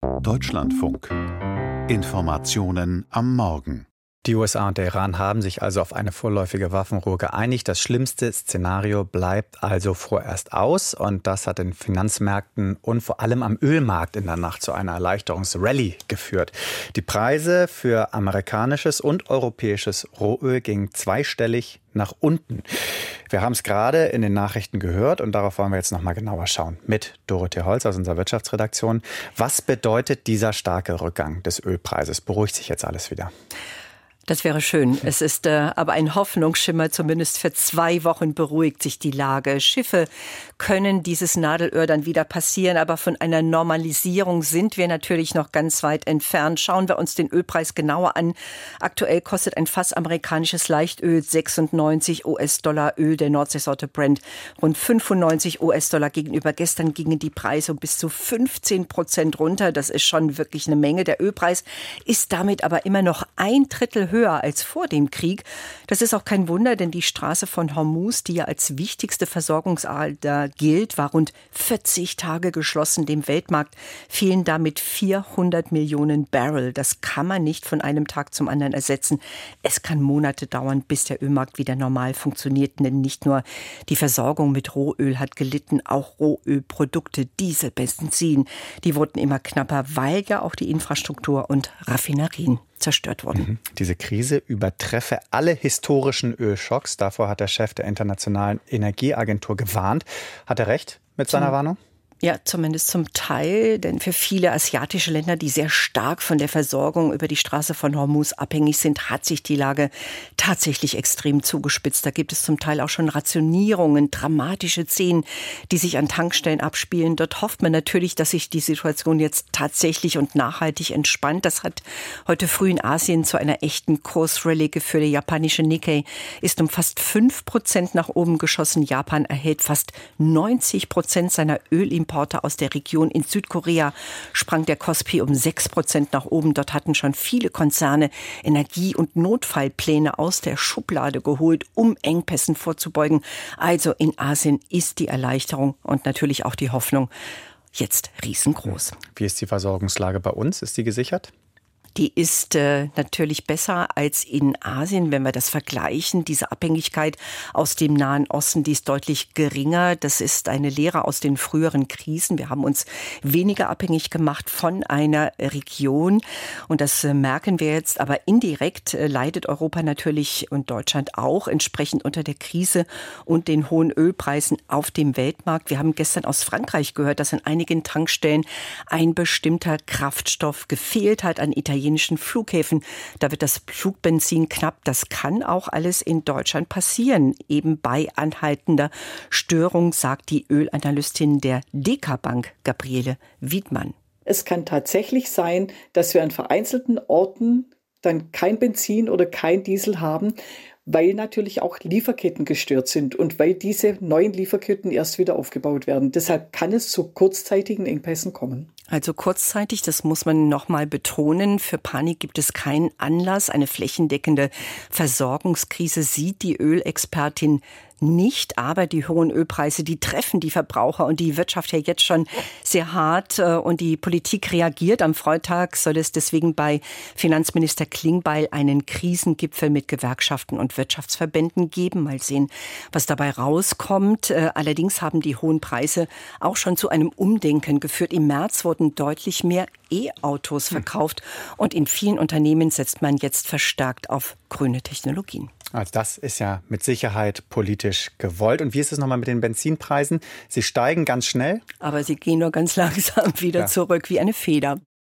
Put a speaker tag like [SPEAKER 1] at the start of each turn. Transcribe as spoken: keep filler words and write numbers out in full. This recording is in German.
[SPEAKER 1] Deutschlandfunk. Informationen am Morgen.
[SPEAKER 2] Die U S A und der Iran haben sich also auf eine vorläufige Waffenruhe geeinigt. Das schlimmste Szenario bleibt also vorerst aus. Und das hat den Finanzmärkten und vor allem am Ölmarkt in der Nacht zu einer Erleichterungsrallye geführt. Die Preise für amerikanisches und europäisches Rohöl gingen zweistellig nach unten. Wir haben es gerade in den Nachrichten gehört und darauf wollen wir jetzt noch mal genauer schauen. Mit Dorothee Holz aus unserer Wirtschaftsredaktion. Was bedeutet dieser starke Rückgang des Ölpreises? Beruhigt sich jetzt alles wieder?
[SPEAKER 3] Das wäre schön. Es ist äh, aber ein Hoffnungsschimmer. Zumindest für zwei Wochen beruhigt sich die Lage. Schiffe können dieses Nadelöhr dann wieder passieren, aber von einer Normalisierung sind wir natürlich noch ganz weit entfernt. Schauen wir uns den Ölpreis genauer an. Aktuell kostet ein Fass amerikanisches Leichtöl sechsundneunzig US-Dollar, Öl der Nordseesorte Brent rund fünfundneunzig US-Dollar gegenüber. Gestern gingen die Preise um bis zu fünfzehn Prozent runter. Das ist schon wirklich eine Menge. Der Ölpreis ist damit aber immer noch ein Drittel höher als vor dem Krieg. Das ist auch kein Wunder, denn die Straße von Hormuz, die ja als wichtigste Versorgungsader gilt, war rund vierzig Tage geschlossen. Dem Weltmarkt fehlen damit vierhundert Millionen Barrel. Das kann man nicht von einem Tag zum anderen ersetzen. Es kann Monate dauern, bis der Ölmarkt wieder normal funktioniert. Denn nicht nur die Versorgung mit Rohöl hat gelitten, auch Rohölprodukte, Diesel, Benzin, die wurden immer knapper, weil ja auch die Infrastruktur und Raffinerien zerstört wurden.
[SPEAKER 2] Mhm. Diese Krise übertreffe alle historischen Ölschocks. Davor hat der Chef der Internationalen Energieagentur gewarnt. Hat er recht mit seiner
[SPEAKER 3] Zum
[SPEAKER 2] Warnung?
[SPEAKER 3] Ja, zumindest zum Teil, denn für viele asiatische Länder, die sehr stark von der Versorgung über die Straße von Hormuz abhängig sind, hat sich die Lage tatsächlich extrem zugespitzt. Da gibt es zum Teil auch schon Rationierungen, dramatische Szenen, die sich an Tankstellen abspielen. Dort hofft man natürlich, dass sich die Situation jetzt tatsächlich und nachhaltig entspannt. Das hat heute früh in Asien zu einer echten Kursrallye geführt. Der japanische Nikkei ist um fast fünf Prozent nach oben geschossen. Japan erhält fast neunzig Prozent seiner Ölimporte aus der Region. In Südkorea sprang der Kospi um sechs Prozent nach oben. Dort hatten schon viele Konzerne Energie- und Notfallpläne aus der Schublade geholt, um Engpässen vorzubeugen. Also in Asien ist die Erleichterung und natürlich auch die Hoffnung jetzt riesengroß.
[SPEAKER 2] Wie ist die Versorgungslage bei uns? Ist die gesichert?
[SPEAKER 3] Die ist äh, natürlich besser als in Asien, wenn wir das vergleichen. Diese Abhängigkeit aus dem Nahen Osten, die ist deutlich geringer. Das ist eine Lehre aus den früheren Krisen. Wir haben uns weniger abhängig gemacht von einer Region. Und das äh, merken wir jetzt. Aber indirekt äh, leidet Europa natürlich und Deutschland auch entsprechend unter der Krise und den hohen Ölpreisen auf dem Weltmarkt. Wir haben gestern aus Frankreich gehört, dass an einigen Tankstellen ein bestimmter Kraftstoff gefehlt hat, an italienischen Flughäfen. Da wird das Flugbenzin knapp. Das kann auch alles in Deutschland passieren. Eben bei anhaltender Störung, sagt die Ölanalystin der Deka Bank, Gabriele Wiedmann.
[SPEAKER 4] Es kann tatsächlich sein, dass wir an vereinzelten Orten dann kein Benzin oder kein Diesel haben, weil natürlich auch Lieferketten gestört sind und weil diese neuen Lieferketten erst wieder aufgebaut werden. Deshalb kann es zu kurzzeitigen Engpässen kommen.
[SPEAKER 3] Also kurzzeitig, das muss man noch mal betonen. Für Panik gibt es keinen Anlass. Eine flächendeckende Versorgungskrise sieht die Ölexpertin nicht, aber die hohen Ölpreise, die treffen die Verbraucher und die Wirtschaft ja jetzt schon sehr hart und die Politik reagiert. Am Freitag soll es deswegen bei Finanzminister Klingbeil einen Krisengipfel mit Gewerkschaften und Wirtschaftsverbänden geben. Mal sehen, was dabei rauskommt. Allerdings haben die hohen Preise auch schon zu einem Umdenken geführt. Im März wurden deutlich mehr E-Autos verkauft und in vielen Unternehmen setzt man jetzt verstärkt auf grüne Technologien.
[SPEAKER 2] Also das ist ja mit Sicherheit politisch gewollt. Und wie ist es nochmal mit den Benzinpreisen? Sie steigen ganz schnell.
[SPEAKER 3] Aber sie gehen nur ganz langsam wieder ja. zurück wie eine Feder.